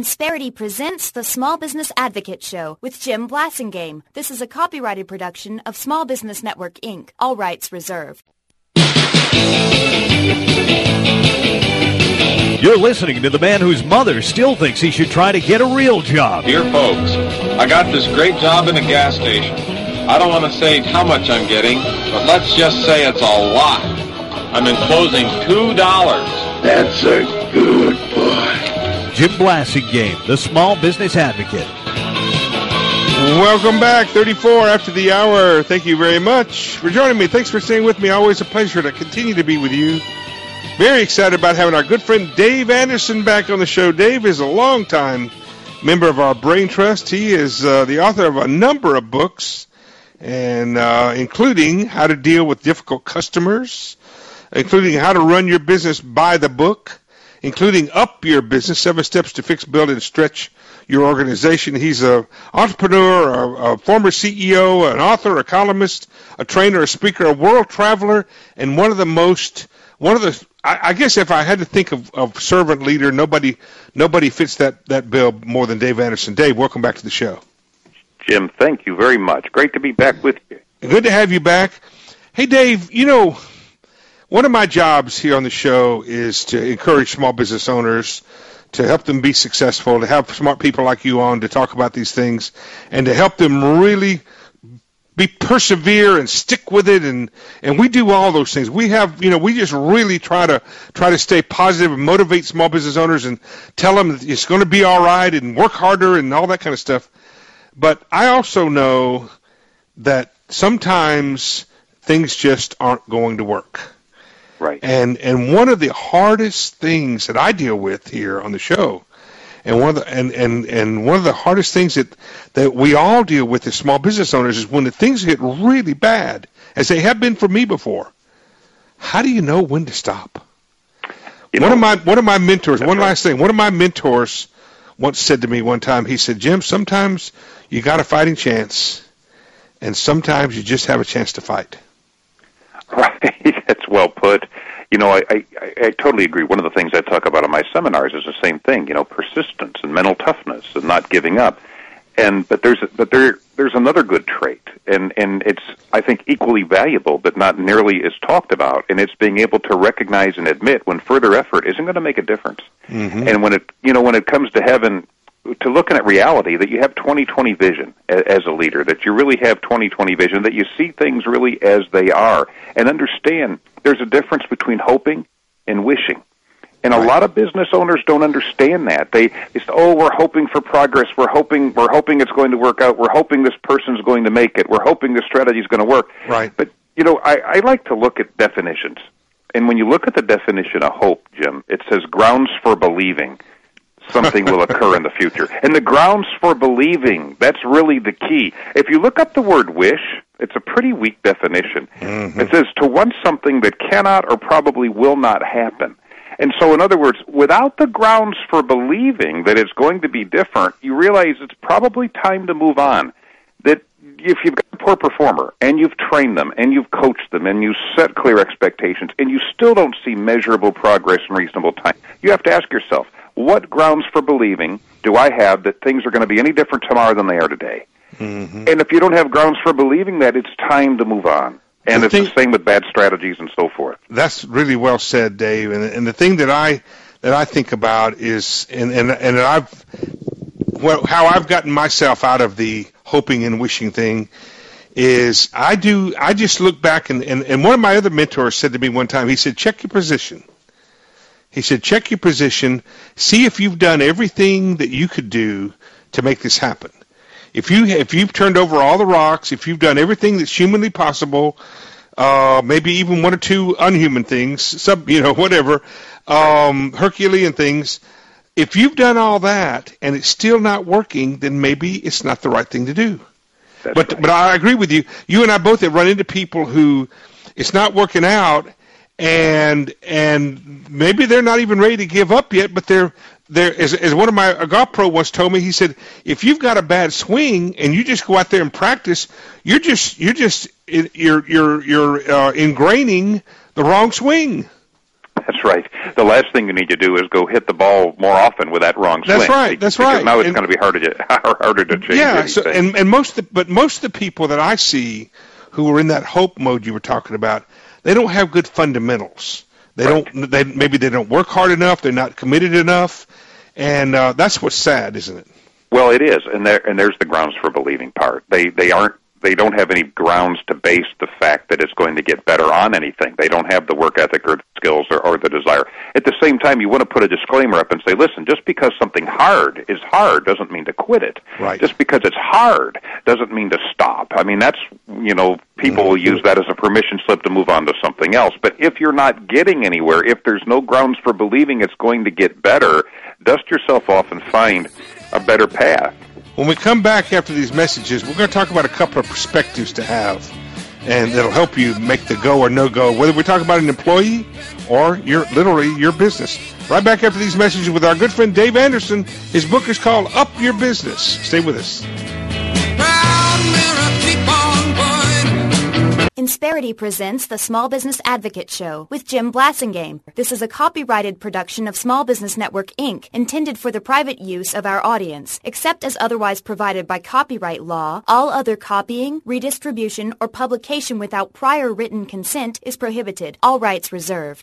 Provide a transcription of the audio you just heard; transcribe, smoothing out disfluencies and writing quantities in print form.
Insperity presents the Small Business Advocate Show with Jim Blasingame. This is a copyrighted production of Small Business Network, Inc., all rights reserved. You're listening to the man whose mother still thinks he should try to get a real job. Dear folks, I got this great job in a gas station. I don't want to say how much I'm getting, but let's just say it's a lot. I'm enclosing $2. That's a good boy. Jim Blasingame, the Small Business Advocate. Welcome back, 34 after the hour. Thank you very much for joining me. Thanks for staying with me. Always a pleasure to continue to be with you. Very excited about having our good friend Dave Anderson back on the show. Dave is a longtime member of our Brain Trust. He is the author of a number of books, and including How to Deal with Difficult Customers, including How to Run Your Business by the Book, including Up Your Business, 7 Steps to Fix, Build, and Stretch Your Organization. He's an entrepreneur, a former CEO, an author, a columnist, a trainer, a speaker, a world traveler, and I guess if I had to think of servant leader, nobody fits that bill more than Dave Anderson. Dave, welcome back to the show. Jim, thank you very much. Great to be back with you. Good to have you back. Hey, Dave, one of my jobs here on the show is to encourage small business owners, to help them be successful, to have smart people like you on to talk about these things, and to help them really persevere and stick with it, and we do all those things. We have, we just really try to stay positive and motivate small business owners and tell them that it's going to be all right and work harder and all that kind of stuff. But I also know that sometimes things just aren't going to work. Right. And one of the hardest things that I deal with here on the show, and one of the hardest things that we all deal with as small business owners is when the things get really bad, as they have been for me before. How do you know when to stop? One of my mentors. One last thing. One of my mentors once said to me one time. He said, "Jim, sometimes you got a fighting chance, and sometimes you just have a chance to fight." Right. That's well put. I totally agree. One of the things I talk about in my seminars is the same thing, persistence and mental toughness and not giving up. But there's another good trait, and it's, I think, equally valuable but not nearly as talked about, and it's being able to recognize and admit when further effort isn't going to make a difference. Mm-hmm. And when it comes to heaven, to looking at reality, that you have 20/20 vision as a leader, that you really have 20/20 vision, that you see things really as they are, and understand there's a difference between hoping and wishing. And a lot of business owners don't understand that. They say, we're hoping for progress, we're hoping it's going to work out, we're hoping this person's going to make it, we're hoping this strategy is going to work. Right. But, I like to look at definitions. And when you look at the definition of hope, Jim, it says grounds for believing something will occur in the future. And the grounds for believing, that's really the key. If you look up the word wish, it's a pretty weak definition. Mm-hmm. It says to want something that cannot or probably will not happen. And so, in other words, without the grounds for believing that it's going to be different, you realize it's probably time to move on. That if you've got a poor performer, and you've trained them, and you've coached them, and you set clear expectations, and you still don't see measurable progress in reasonable time, you have to ask yourself, what grounds for believing do I have that things are going to be any different tomorrow than they are today? Mm-hmm. And if you don't have grounds for believing that, it's time to move on. And it's the same with bad strategies and so forth. That's really well said, Dave. And the thing that I think about is, how I've gotten myself out of the hoping and wishing thing is I just look back and one of my other mentors said to me one time, he said, check your position. He said, check your position, see if you've done everything that you could do to make this happen. If you've turned over all the rocks, if you've done everything that's humanly possible, maybe even one or two unhuman things, whatever, Herculean things, if you've done all that and it's still not working, then maybe it's not the right thing to do. But I agree with you. You and I both have run into people who it's not working out, and maybe they're not even ready to give up yet, but they're as one of my golf pro once told me, he said, if you've got a bad swing and you just go out there and practice, you're ingraining the wrong swing. That's right. The last thing you need to do is go hit the ball more often with that wrong swing. That's right. That's because right. Now it's going to be harder to change. Yeah. Anything. And most of the people that I see who are in that hope mode you were talking about, they don't have good fundamentals. Maybe they don't work hard enough. They're not committed enough, and that's what's sad, isn't it? Well, it is, and there's the grounds for believing part. They don't have any grounds to base the fact that it's going to get better on anything. They don't have the work ethic or the skills or the desire. At the same time, you want to put a disclaimer up and say, listen, just because something hard is hard doesn't mean to quit it. Right. Just because it's hard doesn't mean to stop. I mean, that's, people will use that as a permission slip to move on to something else. But if you're not getting anywhere, if there's no grounds for believing it's going to get better, dust yourself off and find a better path. When we come back after these messages, we're going to talk about a couple of perspectives to have, and that'll help you make the go or no-go, whether we're talking about an employee or your business. Right back after these messages with our good friend Dave Anderson. His book is called Up Your Business. Stay with us. Insperity presents the Small Business Advocate Show with Jim Blasingame. This is a copyrighted production of Small Business Network, Inc., intended for the private use of our audience. Except as otherwise provided by copyright law, all other copying, redistribution, or publication without prior written consent is prohibited. All rights reserved.